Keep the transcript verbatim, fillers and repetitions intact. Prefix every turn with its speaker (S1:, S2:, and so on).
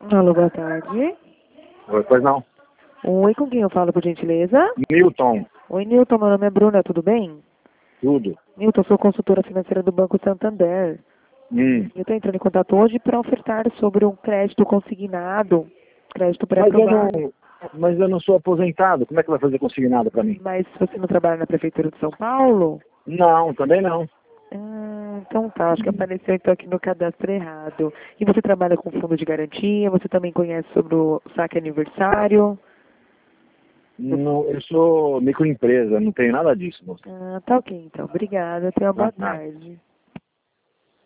S1: Alô, boa tarde.
S2: Oi, pois não.
S1: Oi, com quem eu falo, por gentileza?
S2: Newton,
S1: Oi, Nilton, meu nome é Bruna, tudo bem?
S2: tudo.
S1: Nilton, sou consultora financeira do Banco Santander.
S2: Hum.
S1: Eu estou entrando em contato hoje para ofertar sobre um crédito consignado, crédito
S2: Mas eu
S1: pré-aprovado.
S2: não, mas eu não sou aposentado. Como é que vai fazer consignado para mim?
S1: Mas você não trabalha na Prefeitura de São Paulo?
S2: Não, também não.
S1: Ah, então tá, acho que apareceu então aqui no cadastro errado. E você trabalha com fundo de garantia, você também conhece sobre o saque aniversário?
S2: não. Eu sou microempresa, não tenho nada disso, moço.
S1: Ah, tá ok então. Obrigada, tenha uma boa
S2: Ah, ah.
S1: tarde.